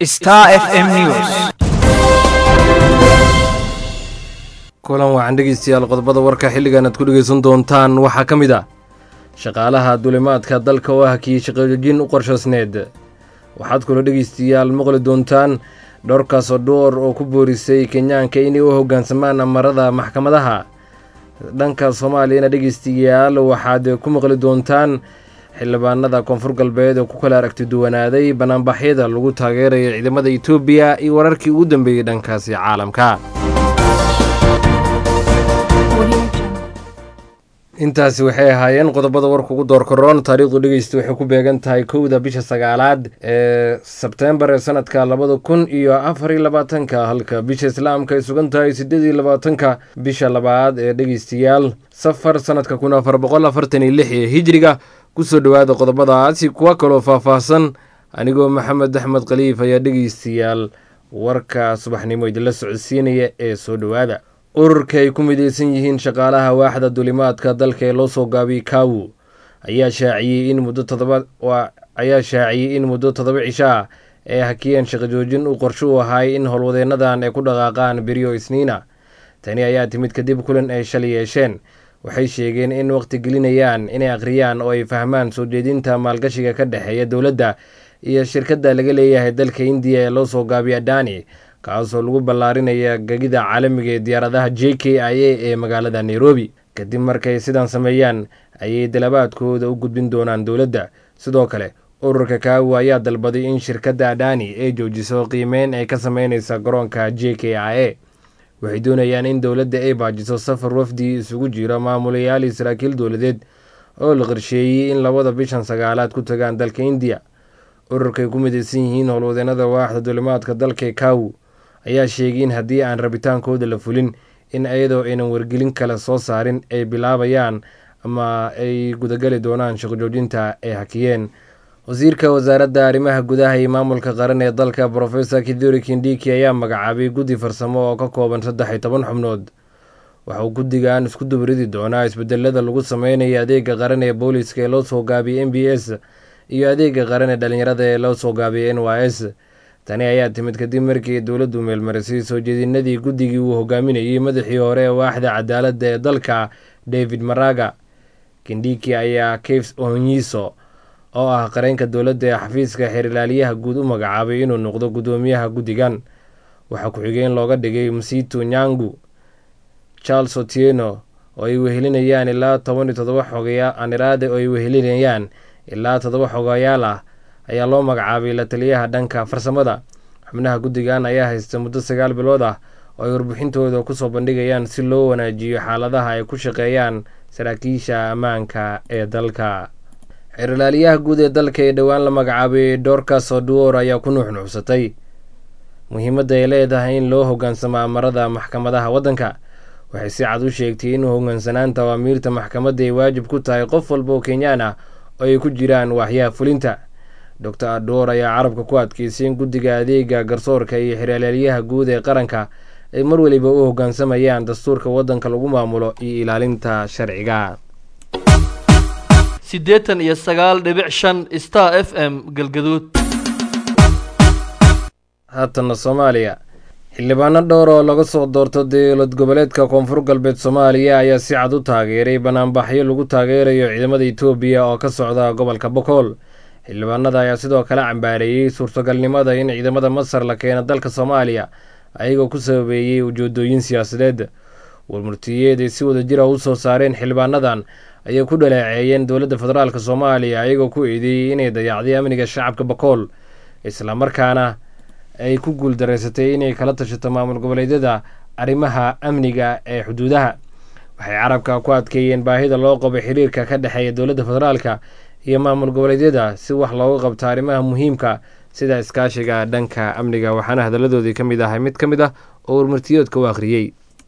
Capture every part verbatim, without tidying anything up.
Star F M News. kulan waxaan dhegeystayaal qodobada warka xilligan aad ku dhegeysan doontaan waxaa ka mid ah shaqaalaha dulimaadka dalka oo hakiyay shaqooyin u qorshaysneed. waxaad kula dhegeystayaal maqli doontaan dhowrkaas oo dhowr oo ku boorisay Kenyaanka inay u hoggaansamaan amarada maxkamadaha. dhanka Soomaaliyana dhegeystayaal waxaad ku maqli doontaan xildhibaanada koonfur galbeed oo ku kala aragti duwanaaday banaanbaxyada lagu taageerayo ciidamada Itoobiya iyo wararkii ugu dambeeyay dhankaasi caalamka. intaasi waxay ahaayeen qodobada warka ugu door karoon. taariikhdu dhegeysta waxay ku beegan tahay kowda bisha sagaalaad ee Sebtembar ee sanadka labada kun iyo afar iyo labaatanka, halka bisha islaamka ay sugan tahay sideed iyo labaatanka bisha labaad ee dhegeystayaal safar sanadka kun afar boqol afartan iyo lix ee hijriga. kusoo dhawaada qodobadaasi kuwa kaloo faahfaahsan. anigoo maxamed axmed khaliif ayaa dhegeystayaal warka subaxnimo idinla socodsiinaya ee soo dhawaada. ururka ay ku midaysan yihiin shaqaalaha waaxda dulimaadka dalka ee loo soo gaabiyey kawu ayaa shaaciyey in muddo todoba ayaa shaaciyey in muddo toddoba cisho ah ay hakiyeen shaqo joojin uu qorsho u ahay in howlwadeenadan ay ku dhaqaaqaan beriyo isniina. tani ayaa timid kadib kulan ay shalay yeesheen. waxay sheegeen in waqti gelinayaan inay akhriyaan oo ay fahmaan soo jeedinta maalgashiga ka dhexeeya dowladda iyo shirkadda laga leeyahay dalka India ee loo soo gaabiya Adani, kaasoo lagu ballaarinaya gegida caalamiga ee diyaaradaha J K I A ee magaalada Nairobi. kadib markay sidan sameeyaan ayay dalabaadkooda u gudbin doonaan dowladda. sidoo kale ururka Kawu ayaa dalbaday in shirkadda Adani ay joojiso qiimeyn ay ka sameynaysa garoonka J K I A. waxay doonayaan in dowladda ay baajiso safar wafdi isugu jira maamulayaal iyo saraakiil dowladeed oo la qorsheeyey in labada bishan sagaalaad ku tagaan dalka India. ururkay ku midaysan yihiin howlwadeenada waaxda dulimaadka dalka Kawu ayaa sheegay in haddii aan rabitaankooda la fulin in ayadoo aynan wargelin kale soo saarin ay bilaabayaan ama ay gudagali doonaan shaqo joojinta ay hakiyeen. wasiirka wasaaradda arrimaha gudaha iyo maamulka qaran ee dalka Professor Kithure Kindiki ayaa magacaabay guddi farsamo oo ka kooban saddex iyo toban xubnood. waxa uu guddigan isku dubridi doonaa isbedelada lagu sameynayo adeega qaran ee booliska ee loo soo gaabiyey M B S iyo adeega qaran ee dhalinyarada ee loo soo gaabiyey N Y S. tani ayaa timid kadib markii dowladdu meelmarisay soo jeedinadii guddigii uu hogaaminayay madaxii hore ee waaxda cadaaladda ee dalka David Maraga. Kindiki ayaa Caves Onyiso oo ah qareenka dowladda ee xafiiska xeerlaaliyaha guud u magacaabay inuu noqdo gudoomiyaha guddigan. waxaa ku xigay in looga dhigay Msitu Nyangu, Charles Otieno oo ay wehelinayaan ilaa toban iyo toddoba xogeya aniraade oo ay wehelinayaan ilaa toddoba xogayaal ah ayaa loo magacaabay la taliyaha dhanka farsamada. xubnaha guddigan ayaa haysta muddo sagaal bilood ah oo ay warbixintooda kusoo bandhigayaan si loo wanaajiyo xaaladaha ay ku shaqeeyaan saraakiisha ammaanka ee dalka. xeerlaaliyaha guud ee dalka ee dhowaan la magacaabay Dorcas Oduor ayaa ku nuuxnuuxsatay muhiimadda ay leedahay in loo hoggaansamo amarada maxkamadaha waddanka. waxay si cad u sheegtay in hoggaansanaanta awaamiirta maxkamadda ay waajib ku tahay qof walba oo Kenyaan ah oo ay ku jiraan waaxyaha fulinta. Doctor Oduor ayaa carabka ku adkeysay in guddiga adeega garsoorka iyo xeerlaaliyaha guud ee qaranka ay mar waliba u hoggaansamayaan dastuurka waddanka lagu maamulo iyo ilaalinta sharciga. sideetan iyo sagaal dhibic shan Star F M Galgaduud. haatana Soomaaliya. xildhibaano dhowr oo laga soo doorto dowlad goboleedka koonfur galbeed Soomaaliya ayaa si cad u taageeray banaanbaxyo lagu taageerayo ciidamada Itoobiya oo ka socda gobolka Boqol. xildhibaanada ayaa sidoo kale cambaareeyay suurtagalnimada in ciidamada Masar la keeno dalka Soomaaliya ayagoo ku sababeeyay ujeedooyin siyaasadeed. warmurtiyeed ay si wada jir ah u soo saareen xildhibaanadan ayay ku dhaleeceeyeen dowladda federaalka Soomaaliya ayagoo ku eedeeyay inay dayacday amniga shacabka Boqol, isla markaana ay ku guuldareysatay inay kala tashato maamul goboleedyada arrimaha amniga ee xuduudaha. waxay carabka ku adkeeyeen baahida loo qabo xiriirka ka dhexeeya dowladda federaalka iyo maamul goboleedyada si wax looga qabto arrimaha muhiimka sida iskaashiga dhanka amniga. waxaana hadaladoodii ka mid ahay mid ka mid ah oo warmurtiyeedka u akhriyey.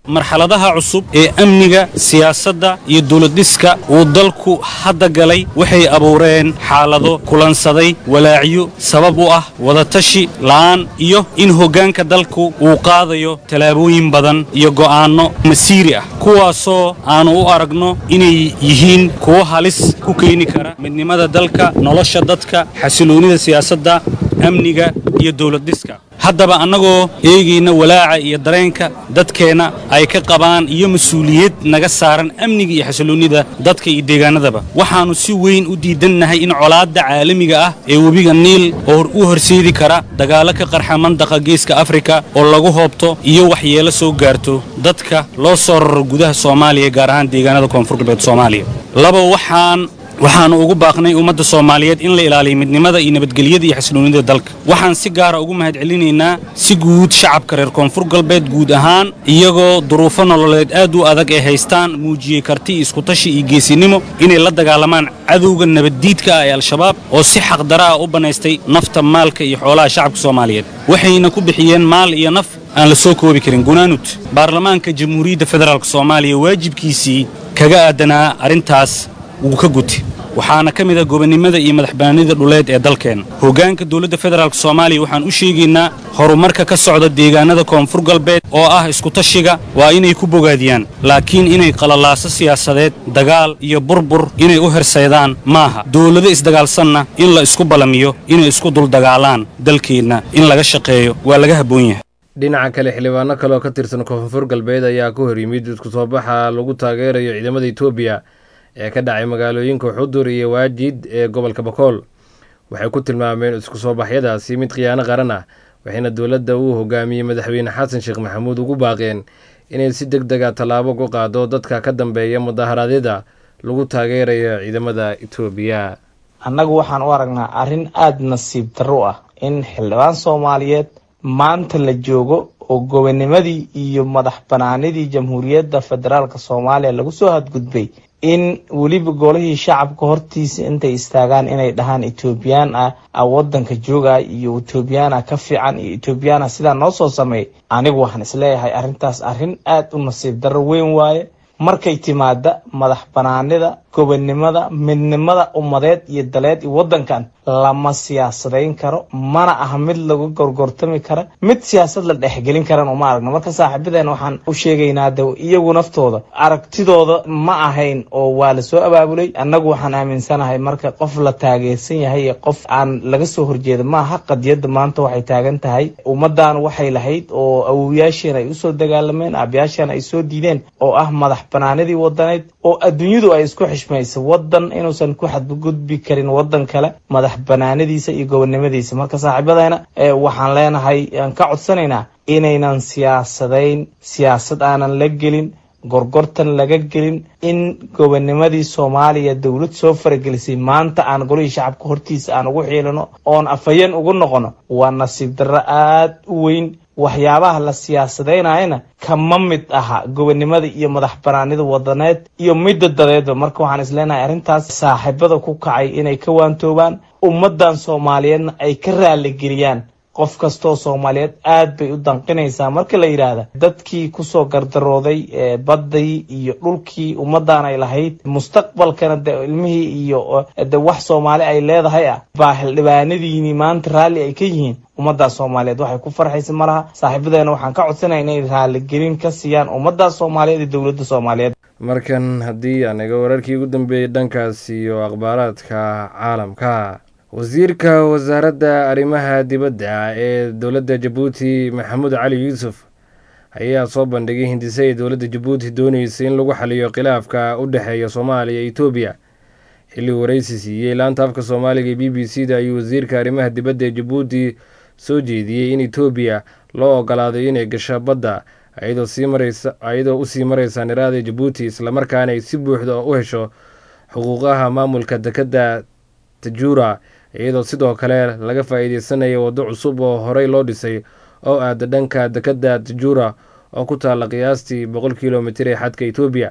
marxaladaha cusub ee amniga siyaasadda iyo dawlad-dhiska uu dalku hadda galay waxay abuureen xaalado kulansaday walaacyo sabab u ah wadatashi la'aan iyo in hoggaanka dalku uu qaadayo tallaabooyin badan iyo go'aanno masiiri ah kuwaasoo aanu u aragno inay yihiin kuwo halis ku keeni kara midnimada dalka nolosha dadka xasiloonida siyaasadda amniga iyo dawlad-dhiska haddaba annagoo eegayna walaaca iyo dareenka dadkeenna ay ka qabaan iyo mas-uuliyad naga saaran amniga iyo xasiloonnida dadka iyo deegaanadaba waxaannu si weyn u diidannahay in colaadda caalamiga ah ee webiga niil oo u horseedi kara dagaallo ka qarxa mandaqa geeska afrika oo lagu hoobto iyo waxyeelo soo gaarto dadka loo soo raro gudaha soomaaliya gaar ahaan deegaanada koonfur galbeed soomaaliya laba waxaan waxaannu ugu baaqnay ummadda soomaaliyeed in la ilaaliyo midnimada iyo nabadgelyada iyo xasiloonnida dalka waxaan si gaara ugu mahadcelinaynaa si guud shacabka reer koonfur galbeed guud ahaan iyagoo duruufo nololeed aad u adag ay haystaan muujiyey karti iyo iskutashi iyo geesinimo inay la dagaalamaan cadowga nabaddiidka ah ee al-shabaab oo si xaqdara ah u bannaystay nafta maalka iyo xoolaha shacabka soomaaliyeed waxayna ku bixiyeen maal iyo naf aan la soo koobi karin gunaanud baarlamaanka jamhuuriyadda federaalk soomaaliya waajibkiisii kaga aadanaa arrintaas wuu ka guti waxaana ka mid ah gobonnimada iyo madaxbannaanida dhuleed ee dalkeenna hoggaanka dawladda federaalk soomaaliya waxaan u sheegaynaa horumarka ka socda deegaanada koonfur galbeed oo ah iskutashiga waa inay ku bogaadiyaan laakiin inay qalalaaso siyaasadeed dagaal iyo burbur inay u hersaydaan maaha dawlado isdagaalsanna in la isku ballamiyo inay isku duldagaalaan dalkeenna in laga shaqeeyo waa laga habboon yahay dhinaca kale xildhibaano kale oo ka tirsan koonfur galbeed ayaa ka hor yimid isku soo baxa lagu taageerayo ciidamada etoobiya ee ka dhacay magaalooyinka xudur iyo waajid ee gobolka bakool waxay ku tilmaameen isku soo baxyadaasi mid khiyaano qaran ah waxayna dowladda uu hogaamiyey madaxweyne xasan sheekh maxamuud ugu baaqeen inay si deg dega tallaabo ugu qaado dadka ka dambeeya mudaharaadyada lagu taageerayo ciidamada etoobiya annagu waxaan u aragnaa arrin aada nasiib darro ah in xildhibaan soomaaliyeed maanta la joogo oo gobonimadii iyo madax banaanidii jamhuuriyadda federaalk soomaaliya lagu soo hadgudbay in weliba golihii shacabka hortiisa intay istaagaan inay dhahaan etoobiyaan ah wadanka jooga iyo etoobiyaan ka fiican iyo etoobiyaan sidaa noo soo sameey anigu waxaan isleeyahay arrintaas arrin aad u nasiib darro weyn waaye markay timaada madax banaanida gobonimada midnimada ummadeed iyo daleed iyo wadankan lama siyaasadayn karo mana aha mid lagu gorgortami kara mid siyaasad la dhexgelin karan uma aragno marka saaxiibadeen waxaan u sheegaynaa de iyagu naftooda aragtidooda ma ahayn oo waa la soo abaabulay annagu waxaan aaminsanahay marka qof la taageersan yahay iyo qof aan laga soo horjeeda maaha qadiyadda maanta waxay taagan tahay ummadan waxay lahayd oo awowyaasheen ay usoo dagaalameen aabayaasheen ay soo diideen oo ah madax banaanidii wadaneed oo adduunyadu ay isku xishmayso wadan inuusan ku xadgudbi karin wadan kale madax banaanadiisa iyo gobonimadiisa marka saaxiibadeena waxaan leenahay aan ka codsanaynaa inaynan siyaasadayn siyaasad aanan la gelin gorgortan laga gelin in gobonimadii soomaaliya dawlad soo faragelisay maanta aan golihii shacabka hortiisa aan ugu xiilino oon afayeen ugu noqono waa nasiib darro aad u weyn waxyaabaha la siyaasadeynayana kama mid aha gobonimada iyo madax banaanida wadaneed iyo midda dadeedba marka waxaan isleenahay arrintaas saaxiibada ku kacay inay ka waantoobaan ummadan soomaaliyeedna ay ka raaligeliyaan qof kastoo soomaaliyeed aad bay u danqinaysaa marka la yidhaahda dadkii kusoo gardarooday badday iyo dhulkii ummadan ay lahayd mustaqbalkana de ilmihii iyo de wax soomaali ay leedahay ah baa xildhibaanadiini maanta raalli ay ka yihiin ummadaas soomaaliyeed waxay ku farxaysa malaha saaxiibadeena waxaan ka codsanaya inay raaligelin ka siiyaan ummadaas soomaaliyeed iyo dowladda soomaaliyeed markan haddii aan iga wararkii ugu dambeeyey dhankaas iyo akhbaaraadka caalamka wasiirka wasaaradda arrimaha dibadda ee dowladda jabuuti maxamuud cali yuusuf ayaa soo bandhigay hindise ay dowladda jabuuti doonaysa in lagu xaliyo khilaafka u dhexeeya soomaaliya iyo etoobiya xilli waraysi siiyey laanta afka soomaaliga ee b b c da ayuu wasiirka arrimaha dibadda ee jabuuti soo jeediyey in etoobiya loo ogolaaday inay gasho badda ayadoo sii maraysa ayadoo usii maraysa niraada jabuuti islamarkaana ay si buuxda u hesho xuquuqaha maamulka dekedda tajuura iyadoo sidoo kale laga faa'iideysanayo waddo cusub oo horey loo dhisay oo aada dhanka dekedda tajuura oo ku taalla qiyaastii boqol kilomitir ee xadka etoobiya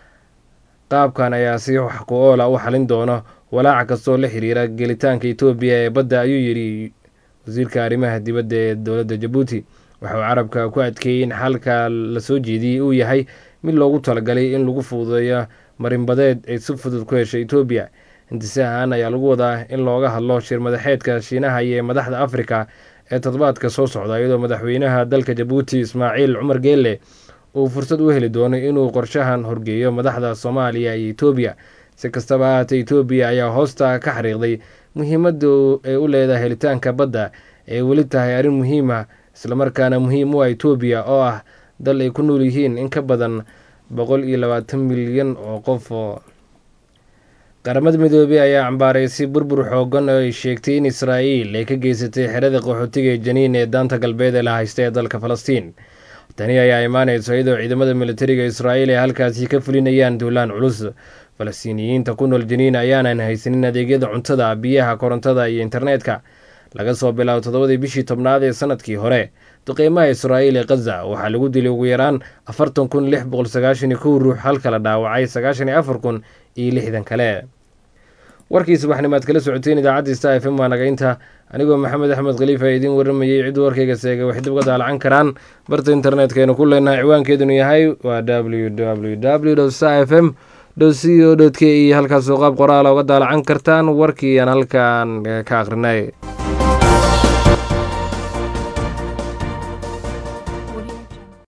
qaabkan ayaa si wax ku oola u xalin doono walaaca kastoo la xiriira gelitaanka etoobiya ee badda ayuu yidhi wasiirka arrimaha dibadda ee dowladda jabuuti waxauu carabka ku adkeeyey in xalka la soo jeediyey uu yahay mid loogu talagalay in lagu fududeeyo marinbadeed ay si fudud ku heshay etoobiya. hindisahan ayaa lagu wadaa in looga hadlo shir madaxeedka shiinaha iyo madaxda afrika ee toddobaadka soo socda, iyadoo madaxweynaha dalka jabuuti ismaaciil cumar geelle uu fursad u heli doono inuu qorshahan horgeeyo madaxda soomaaliya iyo etoobiya. si kastaba ahaatee etoobiya ayaa hoosta ka xariiqday muhiimadda ay u leedahay helitaanka badda ee weli tahay arrin muhiim ah, islamarkaana muhiim u ah etoobiya oo ah dal ay ku nool yihiin in ka badan boqol iyo labaatan milyan oo qof. oo qaramada midoobey ayaa cambaaraysay burbur xoogan oo ay sheegtay in israa'iil ay ka geysatay xerada qaxootiga ee janiin ee daanta galbeed ee la haysta ee dalka falastiin. tani ayaa imaanayso iyadoo ciidamada militariga israa'iil ay halkaasi ka fulinayaan duulaan culus. falastiiniyiinta ku nool janiin ayaanan haysanin adeegyada cuntada, biyaha, korontada iyo internetka laga soo bilaabo toddobadii bishii tobnaad ee sanadkii hore. duqeymaha israa'iil ee khaza waxaa lagu dilay ugu yaraan afartan kun lix boqol sagaashan iyo kow ruux, halka la dhaawacay sagaashan iyo afar kun iyo lixdan kale. warkii subaxnimaad kala socoteen idaacadda star f m waa naga inta. anigoo maxamed axmed khaliif ee idiin waramayey. ciddu warkayga seegay waxay dib uga daalacan karaan barta internetkaynu ku leenahay. ciwaankeedunu yahay waa w w w star f m c o k e halkaasoo qaab qoraala uga daalacan kartaan warkii aan halkaan ka akhrinay.